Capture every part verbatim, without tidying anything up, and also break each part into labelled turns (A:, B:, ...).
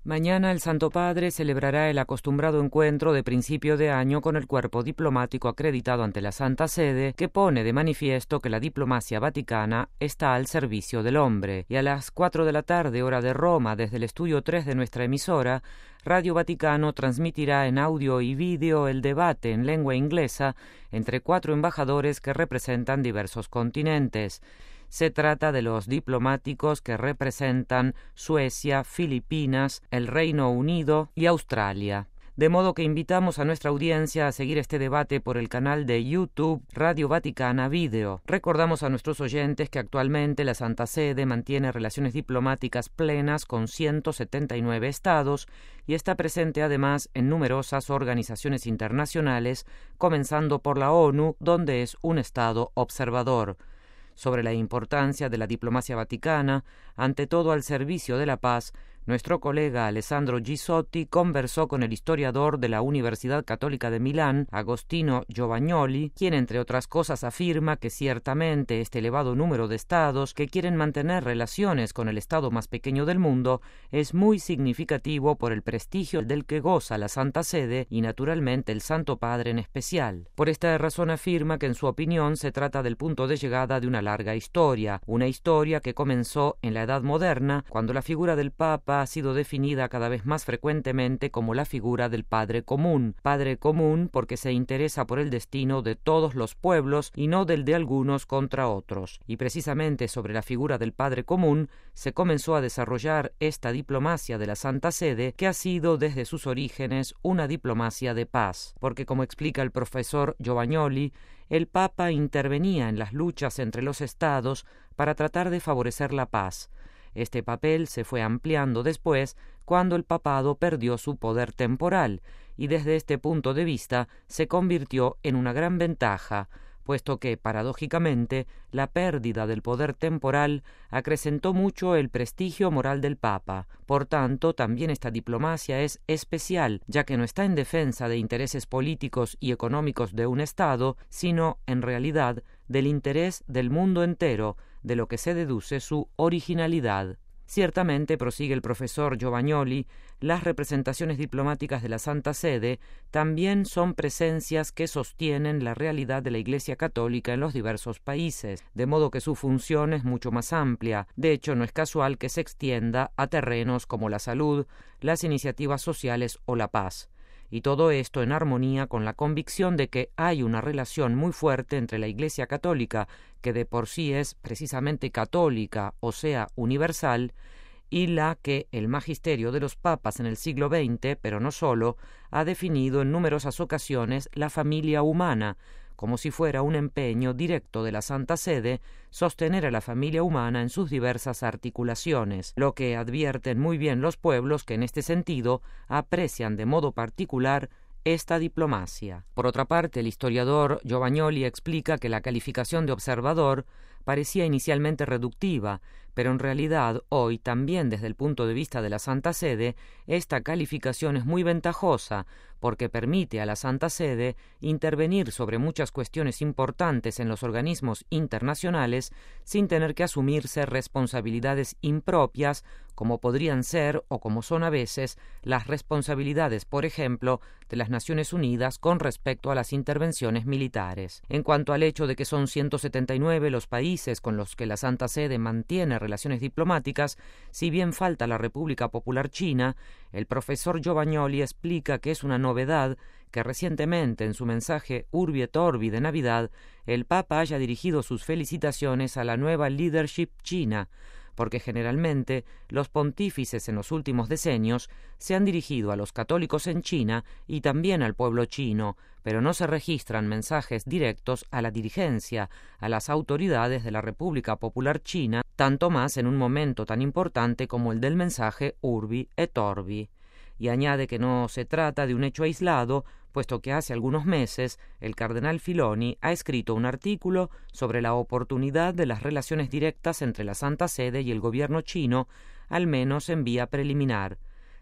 A: Mañana el Santo Padre celebrará el acostumbrado encuentro de principio de año con el cuerpo diplomático acreditado ante la Santa Sede, que pone de manifiesto que la diplomacia vaticana está al servicio del hombre. Y a las cuatro de la tarde, hora de Roma, desde el estudio tres de nuestra emisora, Radio Vaticano transmitirá en audio y vídeo el debate en lengua inglesa entre cuatro embajadores que representan diversos continentes. Se trata de los diplomáticos que representan Suecia, Filipinas, el Reino Unido y Australia. De modo que invitamos a nuestra audiencia a seguir este debate por el canal de YouTube Radio Vaticana Video. Recordamos a nuestros oyentes que actualmente la Santa Sede mantiene relaciones diplomáticas plenas con ciento setenta y nueve estados y está presente además en numerosas organizaciones internacionales, comenzando por la ONU, donde es un estado observador. Sobre la importancia de la diplomacia vaticana, ante todo al servicio de la paz, nuestro colega Alessandro Gisotti conversó con el historiador de la Universidad Católica de Milán, Agostino Giovagnoli, quien entre otras cosas afirma que ciertamente este elevado número de estados que quieren mantener relaciones con el estado más pequeño del mundo es muy significativo por el prestigio del que goza la Santa Sede y naturalmente el Santo Padre en especial. Por esta razón afirma que en su opinión se trata del punto de llegada de una larga historia, una historia que comenzó en la Edad Moderna, cuando la figura del Papa ha sido definida cada vez más frecuentemente como la figura del Padre Común. Padre Común porque se interesa por el destino de todos los pueblos y no del de algunos contra otros. Y precisamente sobre la figura del Padre Común se comenzó a desarrollar esta diplomacia de la Santa Sede, que ha sido desde sus orígenes una diplomacia de paz. Porque, como explica el profesor Giovagnoli, el Papa intervenía en las luchas entre los estados para tratar de favorecer la paz. Este papel se fue ampliando después cuando el papado perdió su poder temporal y desde este punto de vista se convirtió en una gran ventaja, puesto que, paradójicamente, la pérdida del poder temporal acrecentó mucho el prestigio moral del Papa. Por tanto, también esta diplomacia es especial, ya que no está en defensa de intereses políticos y económicos de un Estado, sino, en realidad, del interés del mundo entero, de lo que se deduce su originalidad. Ciertamente, prosigue el profesor Giovagnoli, las representaciones diplomáticas de la Santa Sede también son presencias que sostienen la realidad de la Iglesia Católica en los diversos países, de modo que su función es mucho más amplia. De hecho, no es casual que se extienda a terrenos como la salud, las iniciativas sociales o la paz. Y todo esto en armonía con la convicción de que hay una relación muy fuerte entre la Iglesia Católica, que de por sí es precisamente católica, o sea, universal, y la que el magisterio de los papas en el siglo veinte, pero no solo, ha definido en numerosas ocasiones la familia humana, como si fuera un empeño directo de la Santa Sede sostener a la familia humana en sus diversas articulaciones, lo que advierten muy bien los pueblos que en este sentido aprecian de modo particular esta diplomacia. Por otra parte, el historiador Giovagnoli explica que la calificación de observador parecía inicialmente reductiva, pero en realidad hoy, también desde el punto de vista de la Santa Sede, esta calificación es muy ventajosa, porque permite a la Santa Sede intervenir sobre muchas cuestiones importantes en los organismos internacionales sin tener que asumirse responsabilidades impropias, como podrían ser o como son a veces las responsabilidades, por ejemplo, de las Naciones Unidas con respecto a las intervenciones militares. En cuanto al hecho de que son ciento setenta y nueve los países con los que la Santa Sede mantiene relaciones diplomáticas, si bien falta la República Popular China, el profesor Giovagnoli explica que es una novedad que recientemente en su mensaje Urbi et Orbi de Navidad el Papa haya dirigido sus felicitaciones a la nueva leadership china, porque generalmente los pontífices en los últimos decenios se han dirigido a los católicos en China y también al pueblo chino, pero no se registran mensajes directos a la dirigencia, a las autoridades de la República Popular China, tanto más en un momento tan importante como el del mensaje Urbi et Orbi. Y añade que no se trata de un hecho aislado, puesto que hace algunos meses el cardenal Filoni ha escrito un artículo sobre la oportunidad de las relaciones directas entre la Santa Sede y el gobierno chino, al menos en vía preliminar.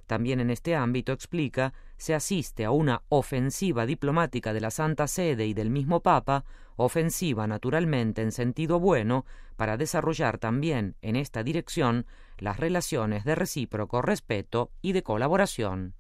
A: También en este ámbito, explica, se asiste a una ofensiva diplomática de la Santa Sede y del mismo Papa, ofensiva naturalmente en sentido bueno, para desarrollar también en esta dirección las relaciones de recíproco respeto y de colaboración.